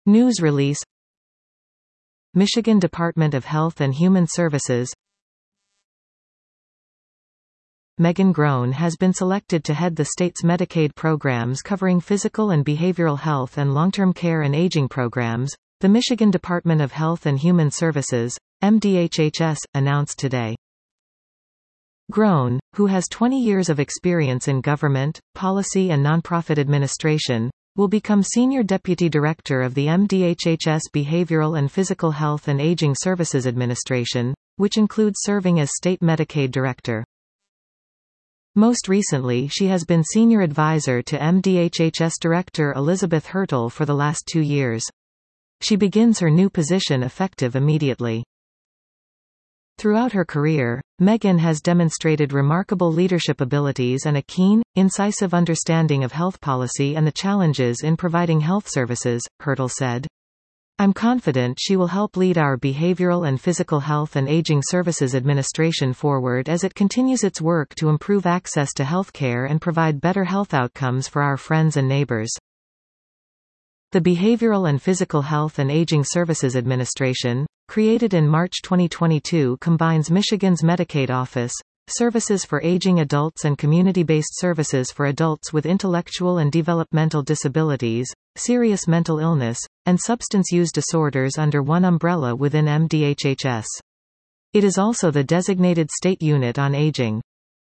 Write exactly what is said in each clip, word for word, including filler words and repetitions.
News release. Michigan Department of Health and Human Services. Megan Groen has been selected to head the state's Medicaid programs covering physical and behavioral health and long-term care and aging programs, the Michigan Department of Health and Human Services, M D H H S, announced today. Groen, who has twenty years of experience in government, policy and nonprofit administration, will become Senior Deputy Director of the M D H H S Behavioral and Physical Health and Aging Services Administration, which includes serving as State Medicaid Director. Most recently she has been Senior Advisor to M D H H S Director Elizabeth Hertel for the last two years. She begins her new position effective immediately. Throughout her career, Megan has demonstrated remarkable leadership abilities and a keen, incisive understanding of health policy and the challenges in providing health services, Hertel said. I'm confident she will help lead our Behavioral and Physical Health and Aging Services Administration forward as it continues its work to improve access to health care and provide better health outcomes for our friends and neighbors. The Behavioral and Physical Health and Aging Services Administration, created in March twenty twenty-two, combines Michigan's Medicaid Office, services for aging adults and community-based services for adults with intellectual and developmental disabilities, serious mental illness, and substance use disorders under one umbrella within M D H H S. It is also the designated state unit on aging.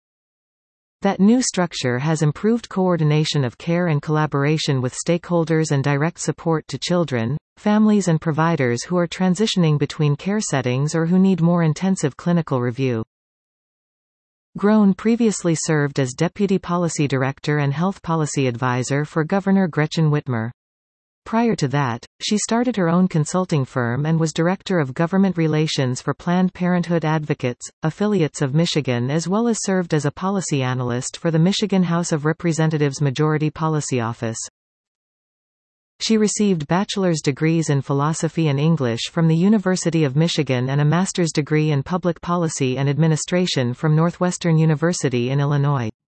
That new structure has improved coordination of care and collaboration with stakeholders and direct support to children, families and providers who are transitioning between care settings or who need more intensive clinical review. Groen previously served as Deputy Policy Director and Health Policy Advisor for Governor Gretchen Whitmer. Prior to that, she started her own consulting firm and was Director of Government Relations for Planned Parenthood Advocates, affiliates of Michigan, as well as served as a policy analyst for the Michigan House of Representatives Majority Policy Office. She received bachelor's degrees in philosophy and English from the University of Michigan and a master's degree in public policy and administration from Northwestern University in Illinois.